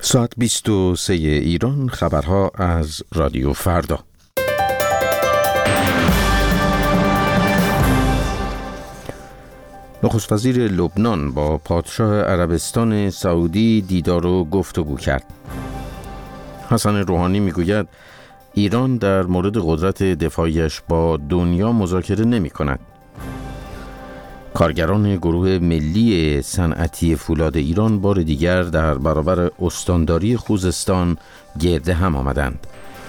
ساعت 23 ایران، خبرها از رادیو فردا. نخست وزیر لبنان با پادشاه عربستان سعودی دیدار و گفتگو کرد. حسن روحانی میگوید ایران در مورد قدرت دفاعیش با دنیا مذاکره نمی کند. کارگران گروه ملی صنعتی فولاد ایران بار دیگر در برابر استانداری خوزستان گرد هم آمدند.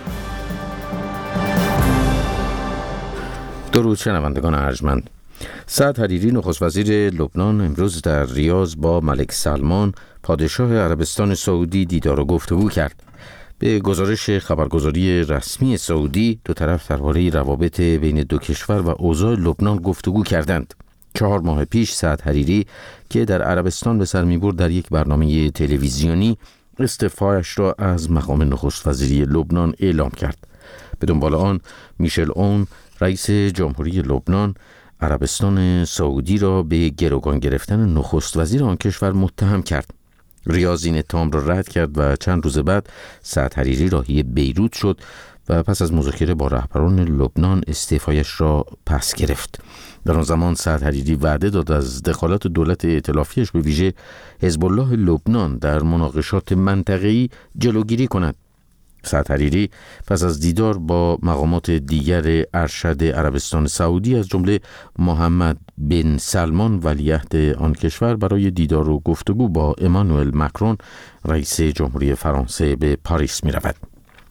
درود شنوندگان ارجمند. سعد حریری نخست وزیر لبنان امروز در ریاض با ملک سلمان پادشاه عربستان سعودی دیدار و گفتگو کرد. به گزارش خبرگزاری رسمی سعودی، دو طرف درباره روابط بین دو کشور و اوضاع لبنان گفتگو کردند. 4 ماه پیش سعد حریری که در عربستان به سر می‌برد در یک برنامه تلویزیونی استعفایش را از مقام نخست وزیری لبنان اعلام کرد. به دنبال آن میشل اون رئیس جمهوری لبنان عربستان سعودی را به گروگان گرفتن نخست وزیر آن کشور متهم کرد. ریاض این اتهام را رد کرد و چند روز بعد سعد حریری راهی بیروت شد و پس از مذاکره با رهبران لبنان استعفایش را پس گرفت. در آن زمان سعد حریری وعده داد از دخالت دولت ائتلافیش به ویژه حزب الله لبنان در مناقشات منطقه‌ای جلوگیری کند. سعد حریری پس از دیدار با مقامات دیگر ارشد عربستان سعودی از جمله محمد بن سلمان ولیعهد آن کشور برای دیدار و گفتگو با امانوئل مکرون رئیس جمهوری فرانسه به پاریس می رود.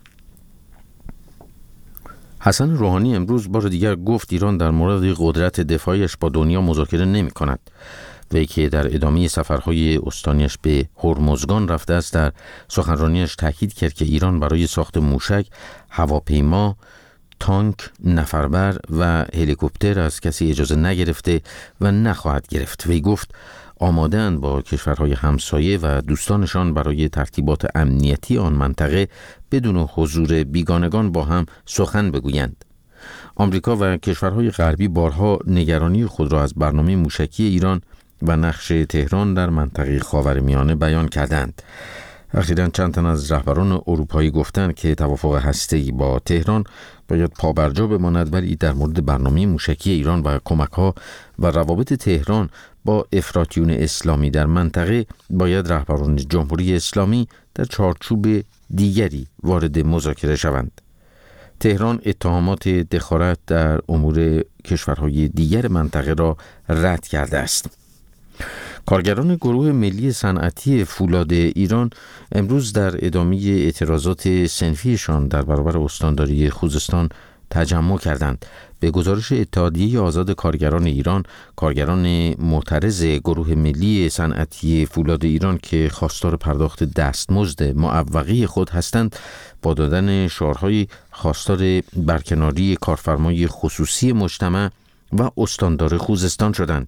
حسن روحانی امروز بار دیگر گفت ایران در مورد قدرت دفاعیش با دنیا مذاکره نمی کند. وی که در ادامه سفرهای استانیش به هرمزگان رفته است، در سخنرانیش تاکید کرد که ایران برای ساخت موشک، هواپیما، تانک، نفربر و هلیکوپتر از کسی اجازه نگرفته و نخواهد گرفت. وی گفت آماده‌اند با کشورهای همسایه و دوستانشان برای ترتیبات امنیتی آن منطقه بدون حضور بیگانگان با هم سخن بگویند. آمریکا و کشورهای غربی بارها نگرانی خود را از برنامه موشکی ایران و نقش تهران در منطقه خاورمیانه بیان کردند. اخیراً چند تن از رهبران اروپایی گفتند که توافق هسته‌ای با تهران باید پابرجا بماند، ولی در مورد برنامه موشکی ایران و کمک‌ها و روابط تهران با افراطیون اسلامی در منطقه باید رهبران جمهوری اسلامی در چارچوب دیگری وارد مذاکره شوند. تهران اتهامات دخالت در امور کشورهای دیگر منطقه را رد کرده است. کارگران گروه ملی صنعتی فولاد ایران امروز در ادامه اعتراضات صنفیشان در برابر استانداری خوزستان تجمع کردند. به گزارش اتحادیه آزاد کارگران ایران، کارگران معترض گروه ملی صنعتی فولاد ایران که خواستار پرداخت دستمزد معوقه خود هستند، با دادن شعارهای خواستار برکناری کارفرمای خصوصی مجتمع و استاندار خوزستان شدند.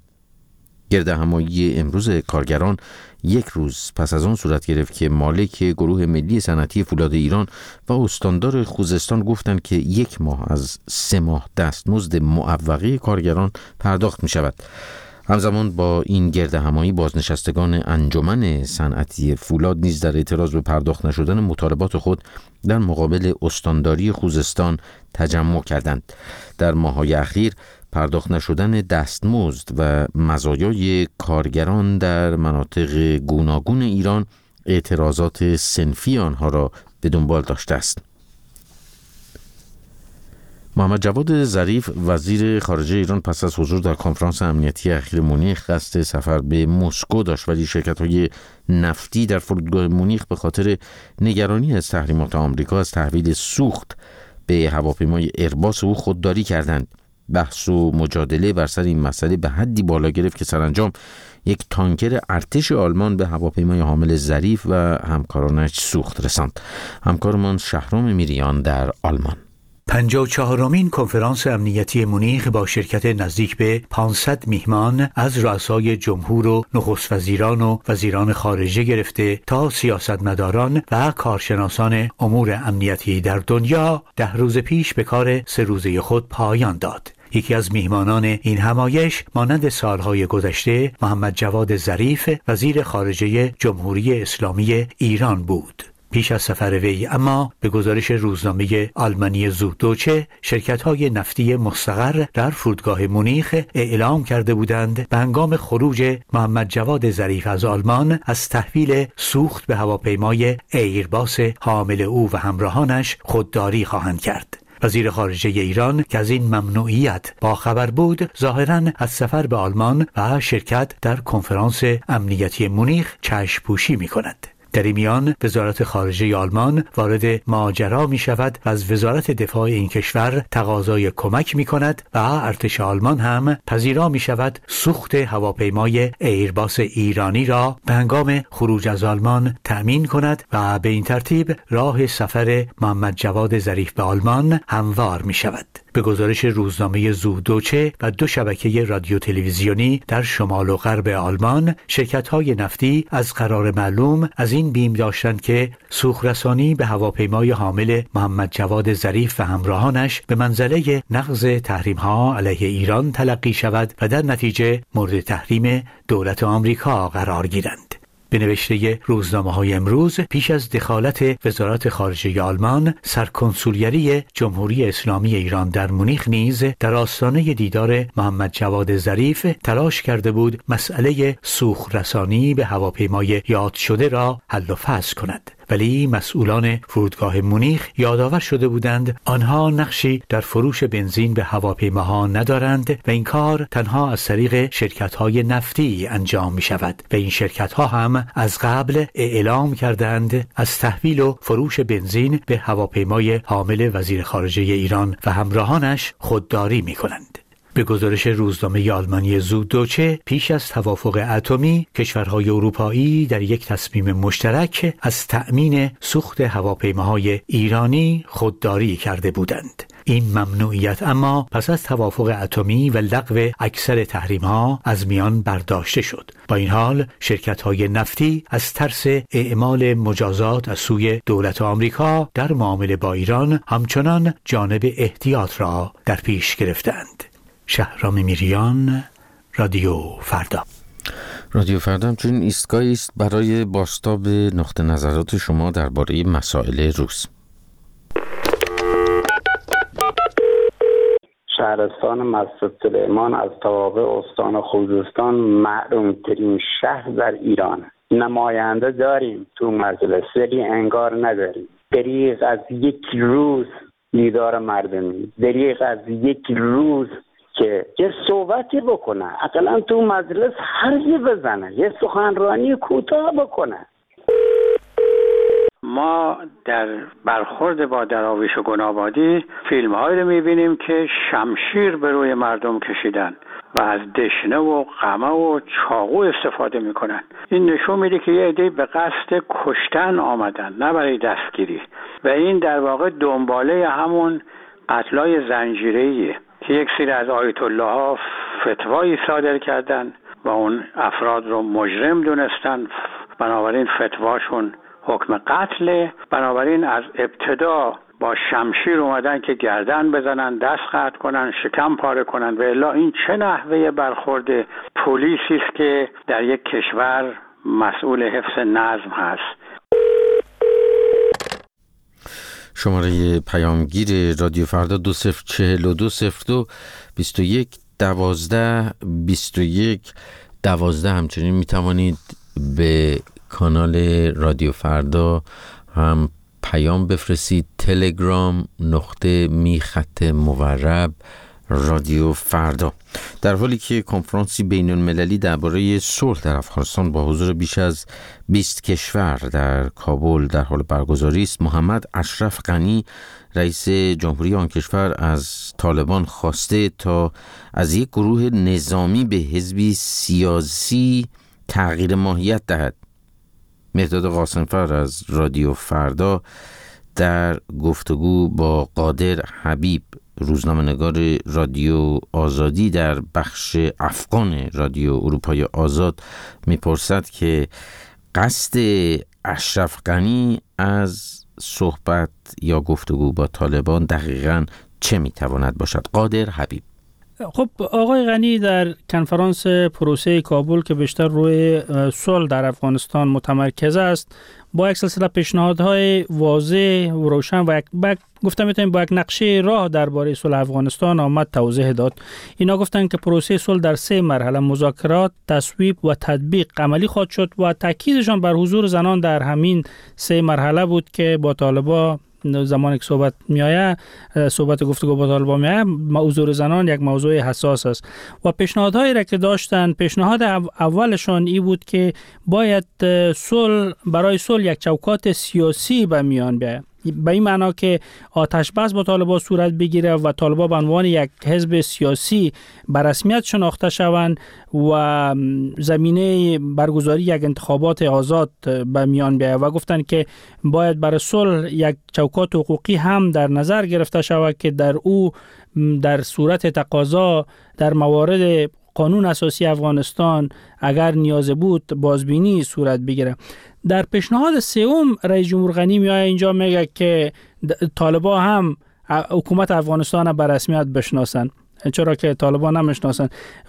گردهمایی امروز کارگران یک روز پس از آن صورت گرفت که مالک گروه ملی صنعتی فولاد ایران و استاندار خوزستان گفتند که 1 ماه از 3 ماه دستمزد معوقه کارگران پرداخت می شود. همزمان با این گردهمایی بازنشستگان انجمن صنعتی فولاد نیز در اعتراض به پرداخت نشدن مطالبات خود در مقابل استانداری خوزستان تجمع کردند. در ماه‌های اخیر پرداخت نشدن دستمزد و مزایای کارگران در مناطق گوناگون ایران اعتراضات صنفی آنها را به دنبال داشته است. محمد جواد ظریف وزیر خارجه ایران پس از حضور در کنفرانس امنیتی اخیر مونیخ قصد سفر به مسکو داشت، ولی شرکت‌های نفتی در فرودگاه مونیخ به خاطر نگرانی از تحریمات آمریکا از تحویل سوخت به هواپیمای ایرباس او خودداری کردند. بحث و مجادله بر سر این مسئله به حدی بالا گرفت که سرانجام یک تانکر ارتش آلمان به هواپیمای حامل ظریف و همکارانش سوخت رساند. همکارمان شهرام میریان در آلمان. 54مین کنفرانس امنیتی مونیخ با شرکت نزدیک به 500 میهمان از رؤسای جمهور و نخست وزیران و وزیران خارجه گرفته تا سیاستمداران و کارشناسان امور امنیتی در دنیا 10 روز پیش به کار 3 روزه خود پایان داد. یکی از میهمانان این همایش مانند سالهای گذشته محمد جواد ظریف وزیر خارجه جمهوری اسلامی ایران بود. پیش از سفر وی اما به گزارش روزنامه آلمانی زودوچه شرکت‌های نفتی مستقر در فرودگاه مونیخ اعلام کرده بودند به هنگام خروج محمد جواد ظریف از آلمان از تحویل سوخت به هواپیمای ایرباس حامل او و همراهانش خودداری خواهند کرد. وزیر خارجه ایران که از این ممنوعیت باخبر بود ظاهراً از سفر به آلمان و شرکت در کنفرانس امنیتی مونیخ چشم‌پوشی می‌کند. در این میان وزارت خارجه آلمان وارد ماجرا می شود و از وزارت دفاع این کشور تقاضای کمک می کند و ارتش آلمان هم پذیرا می شود سوخت هواپیمای ایرباس ایرانی را به هنگام خروج از آلمان تأمین کند و به این ترتیب راه سفر محمد جواد ظریف به آلمان هموار می شود. به گزارش روزنامه زودوچه و 2 شبکه رادیو تلویزیونی در شمال و غرب آلمان، شرکت‌های نفتی از قرار معلوم از این بیم داشتند که سوخت‌رسانی به هواپیمای حامل محمد جواد ظریف و همراهانش به منزله نقض تحریم‌ها علیه ایران تلقی شود و در نتیجه مورد تحریم دولت آمریکا قرار گیرند. به نوشته روزنامه‌های امروز پیش از دخالت وزارت خارجه آلمان، سرکنسولگری جمهوری اسلامی ایران در مونیخ نیز در آستانه دیدار محمد جواد ظریف تلاش کرده بود مسئله سوخت رسانی به هواپیمای یاد شده را حل و فصل کند. ولی مسئولان فرودگاه مونیخ یادآور شده بودند آنها نقشی در فروش بنزین به هواپیماها ندارند و این کار تنها از طریق شرکت‌های نفتی انجام می شود و این شرکت‌ها هم از قبل اعلام کردند از تحویل و فروش بنزین به هواپیمای حامل وزیر خارجه ایران و همراهانش خودداری می کنند. به گزارش روزنامه آلمانی زودوچه پیش از توافق اتمی کشورهای اروپایی در یک تصمیم مشترک از تأمین سوخت هواپیماهای ایرانی خودداری کرده بودند. این ممنوعیت اما پس از توافق اتمی و لغو اکثر تحریم‌ها از میان برداشته شد. با این حال شرکت‌های نفتی از ترس اعمال مجازات از سوی دولت آمریکا در معامله با ایران همچنان جانب احتیاط را در پیش گرفتند. شهرام میریان، رادیو فردا. رادیو فردا همچنین ایستگاهی است برای بازتاب نقطه نظرات شما درباره مسائل روز. شهرستان مسجد سلیمان از توابع استان خوزستان معلوم‌ترین شهر در ایران. نماینده داریم تو مجلس ولی انگار نداریم. دریغ از یک روز دیدار مردمی، دریغ از یک روز که یه صحبتی بکنه، اقلا تو مجلس حرفی بزنه، یه سخنرانی کوتاه بکنه. ما در برخورد با دراویش و گنابادی فیلم‌هایی رو می‌بینیم که شمشیر به روی مردم کشیدن و از دشنه و قمه و چاقو استفاده می‌کنن. این نشون میده که یه عده‌ای به قصد کشتن آمدن، نه برای دستگیری، و این در واقع دنباله همون قتل‌های زنجیره‌ایه که یک سری از آیت الله ها فتوایی صادر کردن و اون افراد رو مجرم دونستن، بنابراین فتواشون حکم قتل. بنابراین از ابتدا با شمشیر اومدن که گردن بزنن، دست قطع کنن، شکم پاره کنن. و الا این چه نحوه برخورد پلیسی است که در یک کشور مسئول حفظ نظم هست؟ شماره پیامگیر رادیو فردا 204202 21 12 21 12. همچنین میتوانید به کانال رادیو فردا هم پیام بفرستید. تلگرام _میخط_مورب رادیو فردا. در حالی که کنفرانسی بین المللی درباره صلح در افغانستان با حضور بیش از 20 کشور در کابل در حال برگزاری است، محمد اشرف غنی رئیس جمهوری آن کشور از طالبان خواسته تا از یک گروه نظامی به حزبی سیاسی تغییر ماهیت دهد. مهداد قاسمفر از رادیو فردا در گفتگو با قادر حبیب، روزنامه‌نگار رادیو آزادی در بخش افغان رادیو اروپای آزاد، میپرسد که قصد اشرف غنی از صحبت یا گفتگو با طالبان دقیقاً چه میتواند باشد؟ قادر حبیب: خب آقای غنی در کنفرانس پروسه کابل که بیشتر روی صلح در افغانستان متمرکز است، با یک سلسله پیشنهادهای واضح و روشن و گفتم میتونیم با یک نقشه راه درباره صلح افغانستان آمد توضیح داد. اینا گفتن که پروسه صلح در 3 مرحله مذاکرات، تصویب و تطبیق عملی خواهد شد و تاکیدشان بر حضور زنان در همین 3 مرحله بود که با طالبان زمانی که صحبت گفتگو با طالبان میآید، حضور زنان یک موضوع حساس است و پیشنهادهایی را که داشتن، پیشنهاد اولشان ای بود که باید برای صلح یک چوکات سیاسی به میان بیاید، به این معنا که آتش بس با طالبان صورت بگیره و طالبان به عنوان یک حزب سیاسی به رسمیت شناخته شوند و زمینه برگزاری یک انتخابات آزاد به میان بیاید و گفتن که باید برای صلح یک چوکات حقوقی هم در نظر گرفته شود که در او در صورت تقاضا در موارد قانون اساسی افغانستان اگر نیاز بود بازبینی صورت بگیره. در پیشنهاد سوم رئیس جمهور غنی میاد اینجا میگه که طالبان هم حکومت افغانستان را به رسمیت بشناسن، چرا که طالبان نمیشناسن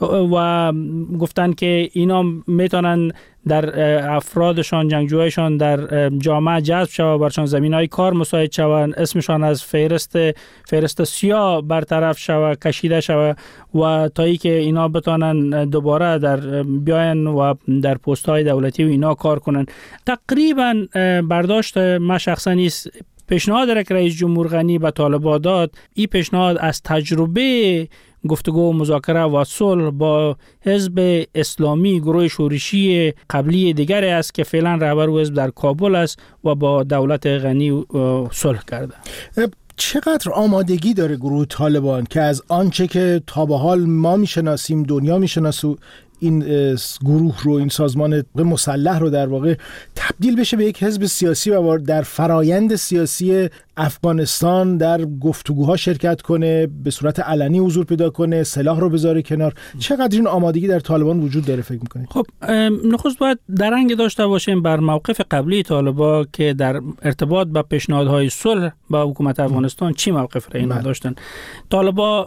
و گفتن که اینا میتونن در افرادشان، جنگجویشان در جامعه جذب شود، برشان زمینهای کار مساعد شوند، اسمشان از فهرست سیاه برطرف شود، کشیده شود و تا ای که اینا بتونن دوباره در بیاین و در پست‌های دولتی و اینا کار کنن. تقریبا برداشت ما شخصا نیست پیشنهاد را که رئیس جمهور غنی به طالبان داد، این پیشنهاد از تجربه گفتگو و مذاکره و صلح با حزب اسلامی، گروه شورشی قبلی دیگری است که فعلا رهبر او حزب در کابل است و با دولت غنی صلح کرده. چقدر آمادگی داره گروه طالبان که از آنچه که تا به حال ما میشناسیم، دنیا میشناسه، این گروه رو، این سازمان مسلح رو در واقع تبدیل بشه به یک حزب سیاسی و در فرایند سیاسی افغانستان در گفتگوها شرکت کنه، به صورت علنی حضور پیدا کنه، سلاح رو بذاره کنار؟ چقدر این آمادگی در طالبان وجود داره فکر می‌کنید؟ خب نخست باید درنگ داشته باشیم بر موقف قبلی طالبان که در ارتباط با پیشنهادهای صلح با حکومت افغانستان چی موقف را اینا داشتن. طالبان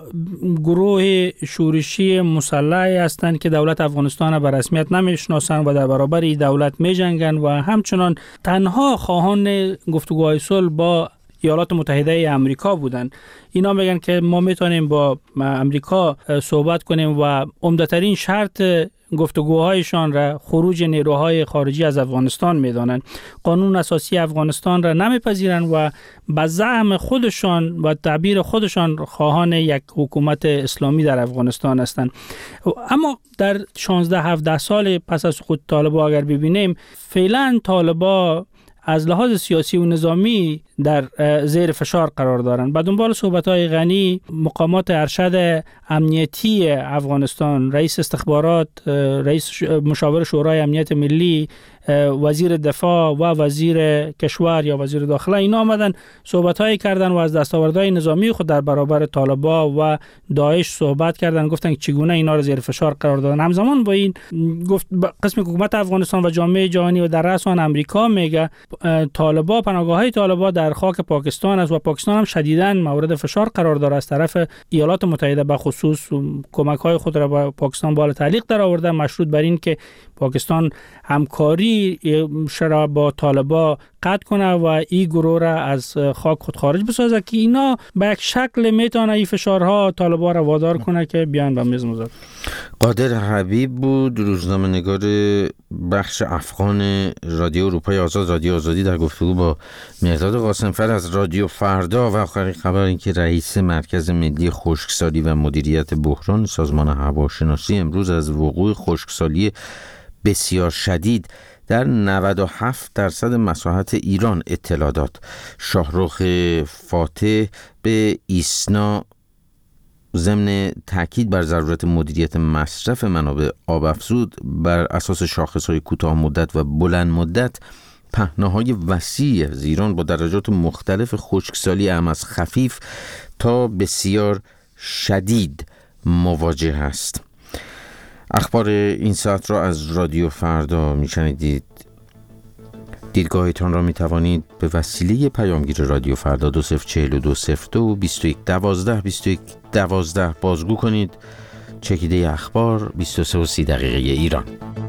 گروه شورشی مسلحی هستند که دولت افغانستان را به رسمیت نمیشناسند و در برابر این دولت میجنگند و همچنان تنها خواهان گفتگوهای صلح با ایالات متحده آمریکا بودند. اینا میگن که ما میتونیم با آمریکا صحبت کنیم و عمده‌ترین شرط گفتگوهایشان را خروج نیروهای خارجی از افغانستان میدانند. قانون اساسی افغانستان را نمیپذیرند و به زعم خودشان و تعبیر خودشان خواهان یک حکومت اسلامی در افغانستان هستند. اما در 16-17 سال پس از سقوط طالبان اگر ببینیم، فعلا طالبان از لحاظ سیاسی و نظامی در زیر فشار قرار دارند. به دنبال صحبت‌های غنی، مقامات ارشد امنیتی افغانستان، رئیس استخبارات، رئیس مشاور شورای امنیت ملی، وزیر دفاع و وزیر کشور یا وزیر داخله، اینا آمدن صحبت‌هایی کردن و از دستاوردهای نظامی خود در برابر طالبان و داعش صحبت کردن، گفتن که چگونه اینا رو زیر فشار قرار دادن. همزمان با این گفت قسم حکومت افغانستان و جامعه جهانی و در رأس آن آمریکا میگه طالبان، پناهگاه‌های طالبان در خاک پاکستان است و پاکستان هم شدیداً مورد فشار قرار داره از طرف ایالات متحده، به خصوص کمک‌های خود را به پاکستان بالا تعلیق در آورده، مشروط بر این که پاکستان همکاری شرا با طالبان قطع کنه و این گروه را از خاک خود خارج بسازه که اینا به یک شکل میتونه این فشارها طالبان را وادار کنه که بیان به میز مذاکره. قادر حبیب بود، روزنامه‌نگار بخش افغان رادیو اروپای آزاد، رادیو آزادی، در گفتگو با مهرداد قاسمفر از رادیو فردا. و آخرین خبر این که رئیس مرکز ملی خشکسالی و مدیریت بحران سازمان هواشناسی امروز از وقوع خشکسالی بسیار شدید در 97% مساحت ایران اطلاع داد. شاهرخ فاتح به ایسنا ضمن تاکید بر ضرورت مدیریت مصرف منابع آب افزود بر اساس شاخص‌های کوتاه مدت و بلند مدت، پهنه‌های وسیع از ایران با درجات مختلف خشکسالی از خفیف تا بسیار شدید مواجه است. اخبار این ساعت را از رادیو فردا میشنیدید. دیدگاهتان را می توانید به وسیله پیامگیر رادیو فردا 204202 21 12 21 12 بازگو کنید. چکیده اخبار 23:30 ایران.